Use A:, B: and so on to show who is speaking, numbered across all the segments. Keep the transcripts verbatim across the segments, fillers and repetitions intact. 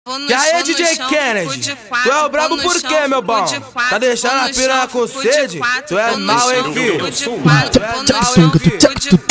A: E aí, D J Kennedy, tu é o brabo por quê, meu bom? Tá deixando a piranha com sede? Tu é mal, hein, filho? Tu é mal, hein, filho?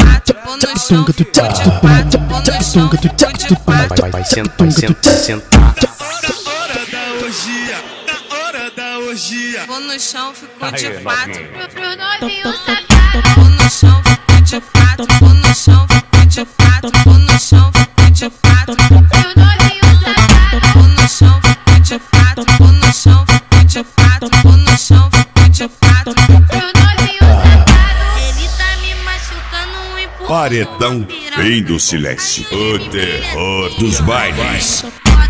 B: Vai sentar, sentar, sentar.
C: Hora da orgia, na hora da orgia.
D: Vou no chão, fico de quatro.
E: Pro novinho safado.
D: Vou no chão, fico de quatro. Vou no chão, fico de quatro. Vou no chão, fico de quatro.
E: Pro novinho safado.
D: Vou no chão, fico de quatro. Vou no chão, fico de quatro. Vou no chão, fico de quatro.
E: Pro novinho safado. Ele tá me machucando, empurrando.
F: Paredão vem do silêncio, o terror dos bailes.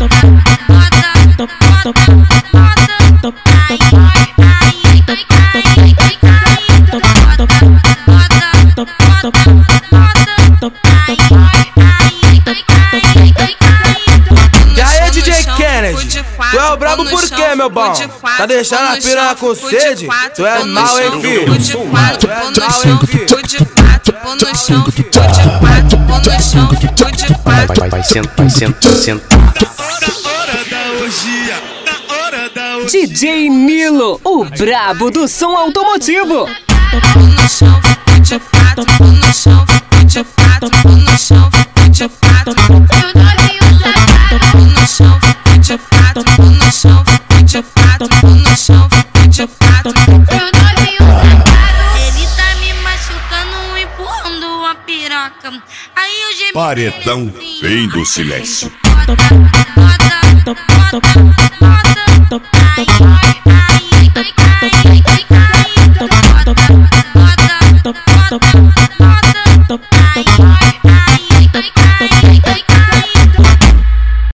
A: E aí, D J Kennedy, tu é o brabo por quê, meu bom? Tá deixando a piranha com sede? Tu é mal, hein, filho? Tu é mal, hein, filho?
D: Vou no chão, fico de quatro. Vou no chão, fico de quatro.
B: Vai, vai sentar, sentar, sentar.
C: Hora da orgia, na hora da orgia.
G: D J Nilo, o brabo do som automotivo.
D: Vou no chão, fico de quatro. Vou no chão, fico de quatro. Vou no chão, fico de quatro.
E: Pro novinho safado.
D: Vou no chão, fico de quatro. Vou no chão, fico de quatro. Vou no chão, fico de quatro.
E: Pro novinho safado. Ele tá me machucando, empurrando a piroca. Aí eu gemi.
F: Paredão vem do silêncio.
E: Bota, bota, bota.